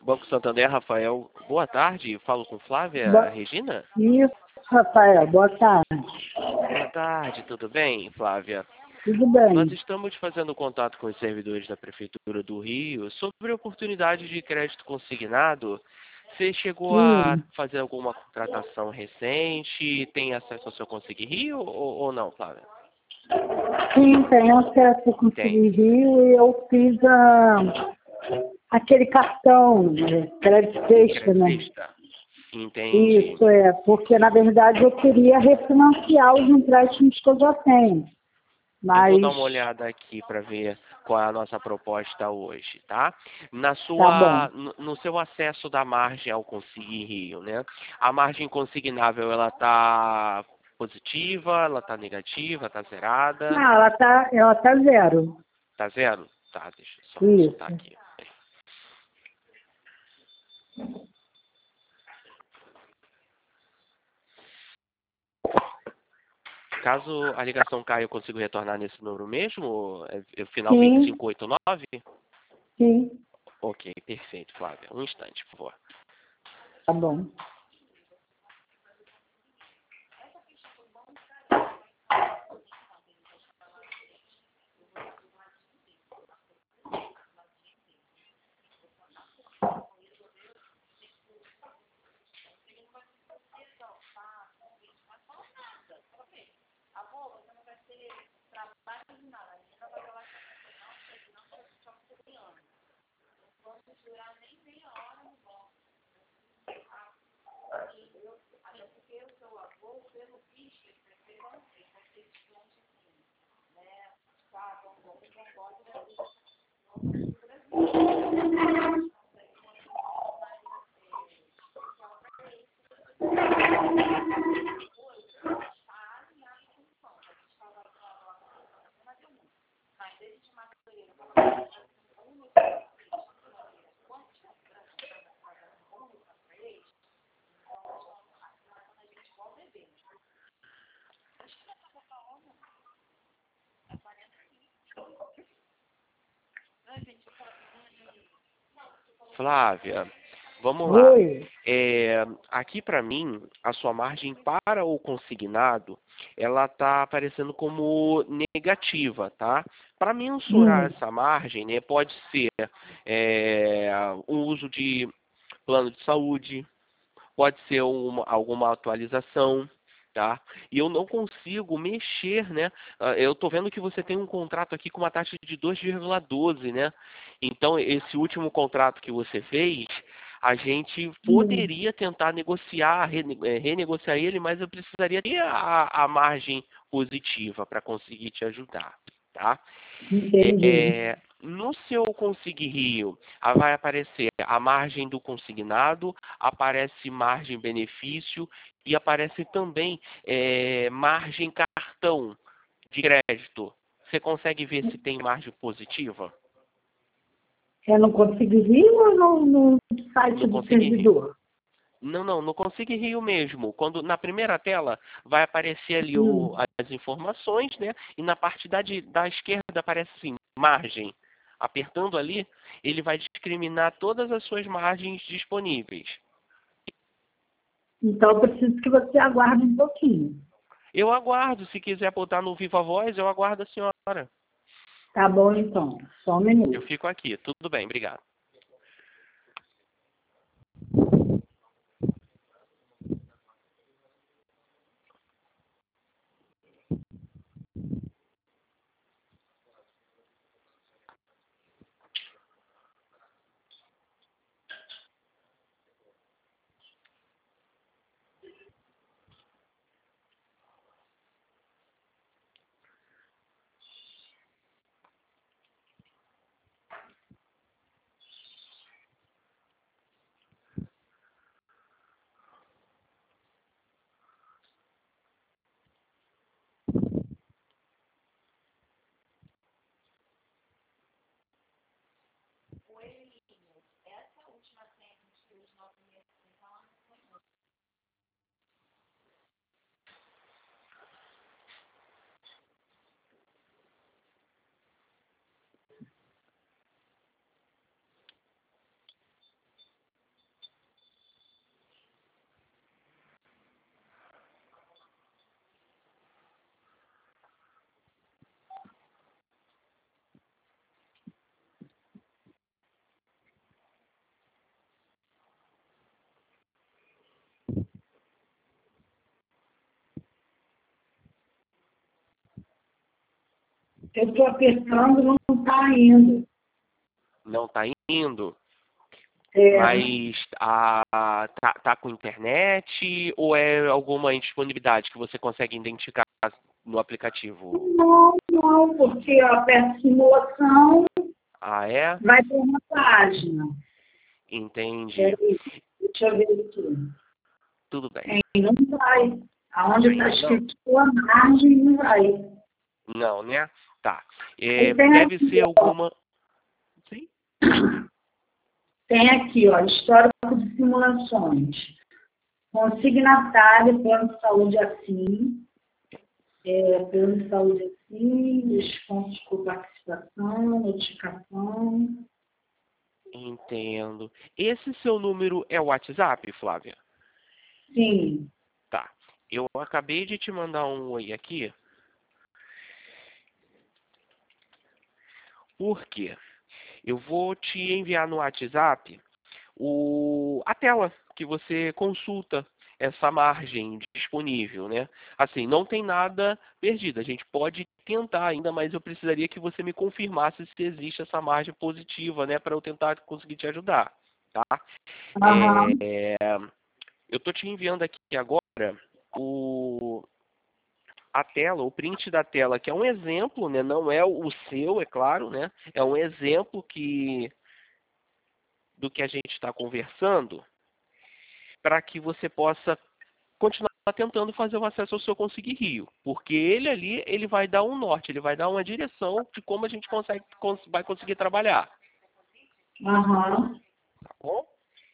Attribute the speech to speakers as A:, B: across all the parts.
A: Banco Santander, Rafael. Boa tarde, falo com Flávia
B: Boa...
A: Regina?
B: Isso, Rafael, boa tarde.
A: Boa tarde, tudo bem, Flávia?
B: Tudo bem.
A: Nós estamos fazendo contato com os servidores da Prefeitura do Rio sobre a oportunidade de crédito consignado. Você chegou a fazer alguma contratação recente? Tem acesso ao seu Consigue Rio ou não, Flávia?
B: Sim, tenho acesso ao Consigue Rio e eu fiz aquele cartão, crédito extra, né?
A: Entendi.
B: Isso, porque na verdade eu queria refinanciar os empréstimos que eu já tenho. Mas...
A: Eu vou dar uma olhada aqui para ver qual é a nossa proposta hoje, tá?
B: Tá bom.
A: No seu acesso da margem ao Consigue Rio, né? A margem consignável, ela tá positiva, ela tá negativa, tá zerada?
B: Ah, ela tá zero.
A: Tá zero? Tá, deixa eu só
B: Isso.
A: consultar aqui. Caso a ligação caia, eu consigo retornar nesse número mesmo? É o final
B: Sim.
A: 2589?
B: Sim.
A: Ok, perfeito, Flávia. Um instante, por favor.
B: Tá bom.
A: Flávia, vamos lá.
B: Oi.
A: Aqui para mim, a sua margem para o consignado, ela está aparecendo como negativa, tá? Para mensurar essa margem, né, pode ser um uso de plano de saúde, pode ser alguma atualização, tá? E eu não consigo mexer, né? Eu estou vendo que você tem um contrato aqui com uma taxa de 2,12, né? Então, esse último contrato que você fez, a gente poderia tentar negociar, renegociar ele, mas eu precisaria ter a margem positiva para conseguir te ajudar, tá?
B: Entendi.
A: No seu Consigue Rio, vai aparecer a margem do consignado, aparece margem benefício e aparece também margem cartão de crédito. Você consegue ver se tem margem positiva?
B: É no Consigue Rio ou no site
A: No
B: do
A: Consigue Rio.
B: servidor?
A: Não, no Consigue Rio mesmo. Quando na primeira tela vai aparecer ali as informações, né? E na parte da esquerda aparece assim, margem. Apertando ali, ele vai discriminar todas as suas margens disponíveis.
B: Então, eu preciso que você aguarde um pouquinho.
A: Eu aguardo, se quiser botar no Viva Voz, eu aguardo a senhora.
B: Tá bom, então. Só um
A: Eu
B: minuto.
A: fico aqui. Tudo bem, obrigado.
B: Eu estou apertando, não está indo.
A: Não está indo?
B: É,
A: Mas tá com internet ou é alguma indisponibilidade que você consegue identificar no aplicativo?
B: não, porque eu aperto simulação,
A: Ah, é?
B: vai para uma página.
A: Entendi.
B: Peraí, deixa eu ver aqui.
A: Tudo bem.
B: Não vai. Aonde está
A: Ainda não?
B: escrito sua margem, não vai.
A: Não, né? Tá.
B: Aí tem
A: Deve
B: aqui,
A: ser
B: ó.
A: alguma... Sim?
B: Tem aqui, ó, histórico de simulações. Consignatário, plano de saúde assim. Plano de saúde assim, descontos por participação, notificação.
A: Entendo. Esse seu número é o WhatsApp, Flávia?
B: Sim.
A: Tá. Eu acabei de te mandar um oi aqui. Por quê? Eu vou te enviar no WhatsApp a tela que você consulta essa margem disponível, né? Assim, não tem nada perdido. A gente pode tentar ainda, mas eu precisaria que você me confirmasse se existe essa margem positiva, né? Para eu tentar conseguir te ajudar, tá?
B: Aham.
A: Eu tô te enviando aqui agora a tela, o print da tela, que é um exemplo, né? Não é o seu, é claro, né? É um exemplo do que a gente está conversando, para que você possa continuar tentando fazer o acesso ao seu Conseguir Rio, porque ele ali, ele vai dar um norte, ele vai dar uma direção de como a gente vai conseguir trabalhar,
B: Aham.
A: tá bom?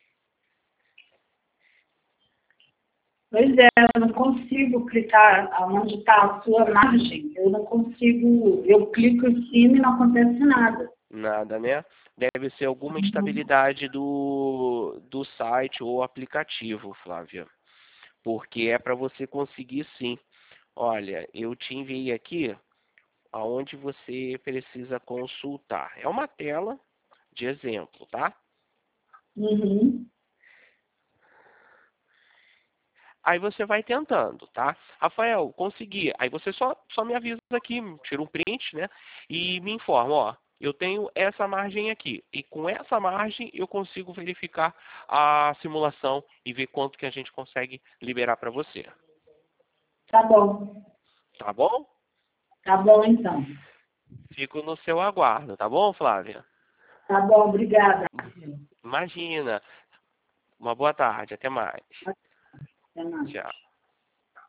B: Pois é, eu não consigo clicar onde está a sua margem. Eu não consigo, eu clico em cima e não acontece nada.
A: Nada, né? Deve ser alguma instabilidade do site ou aplicativo, Flávia, porque é para você conseguir sim. Olha, eu te enviei aqui aonde você precisa consultar. É uma tela de exemplo, tá?
B: Uhum.
A: Aí você vai tentando, tá? Rafael, consegui. Aí você só me avisa aqui, tira um print, né? E me informa, ó. Eu tenho essa margem aqui. E com essa margem eu consigo verificar a simulação e ver quanto que a gente consegue liberar para você.
B: Tá bom.
A: Tá bom?
B: Tá bom, então.
A: Fico no seu aguardo, tá bom, Flávia?
B: Tá bom, obrigada.
A: Imagina. Uma boa tarde. Até mais.
B: Até mais.
A: Tchau.